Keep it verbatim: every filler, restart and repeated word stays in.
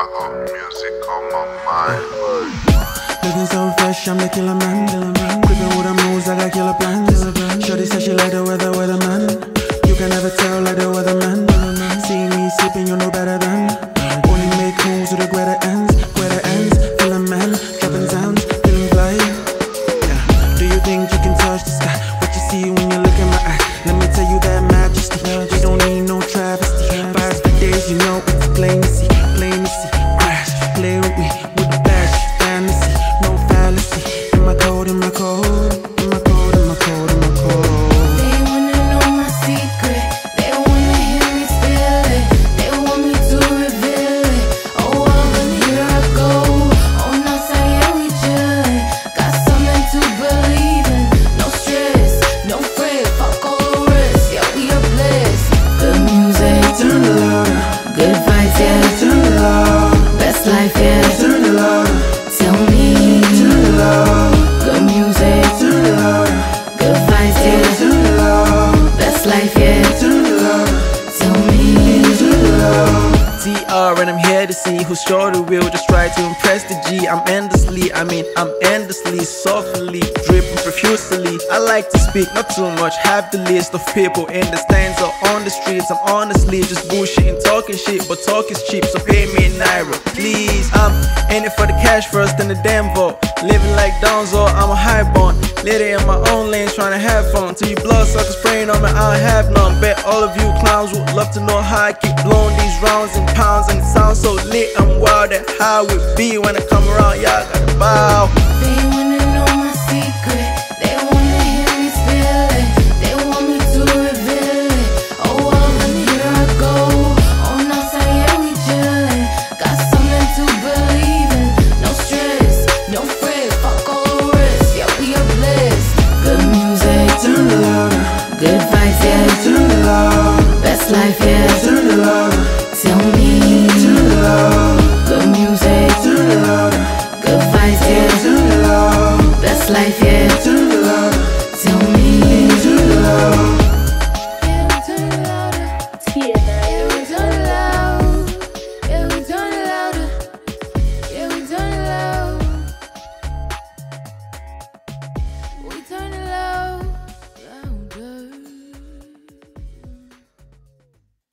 I got music on my mind. Looking so fresh, I'm the killer man. Creeping with the moves, I got killer plans. Shorty said she like the weather, weatherman. You can never tell like the weatherman. See me sipping, you know better than. Only make moves with the greater ends, greater ends. Feeling man, dropping sounds, feeling fly. Yeah. Do you think you can touch the sky? What you see when you look in my eye? Let me tell you that majesty. We don't need no travesty. Five days, you know it's plain to see, plain to see. Crash, play with me, with the flash, fantasy, no fallacy. In my code, in my code, in my code, in my code, in my code. They wanna know my secret. They wanna hear me spill it. They want me to reveal it. Oh, well, then here I go. Oh, now say yeah, we chillin'. Got something to believe in. No stress, no fret. Fuck all the rest. Yeah, we are blessed. Good music, Turn it louder, good vibes, yeah. turn it louder, Best life, yeah. turn it louder, Tell me, turn it louder, good music, turn it louder, good vibes, yeah. turn it louder, Best life, yeah. turn it louder, Tell me. turn it louder. T R and I'm here to see who's sure the wheel. Just try to impress the G. I'm endlessly, I mean I'm endlessly, softly, dripping profusely. I like to speak, not too much. Have the list of people in the stands or on the streets. I'm honestly just bullshitting, talking shit, but talk is cheap, so pay me in naira, please. I'm in it for the cash first and the damn vote. Living like Donzo, I'm a high bond. Lady in my own lane, trying to have fun. Till you bloodsuckers spraying on me, I don't have none. Bet all of you clowns would love to know how I keep blowing these rounds in pounds. And it sounds so lit, I'm wild at how it be when I come around, y'all gotta bow. They wanna know my secret. They wanna hear me spill it. They want me to reveal it. Oh, well, then here I go. Oh, now say yeah, we chillin'. Got something to believe in. No stress, no fret. Fuck all the rest. Yeah, we are blessed. Good music, Turn it louder, good vibes, yeah. turn it louder, Best life, yeah. turn it louder, Tell me.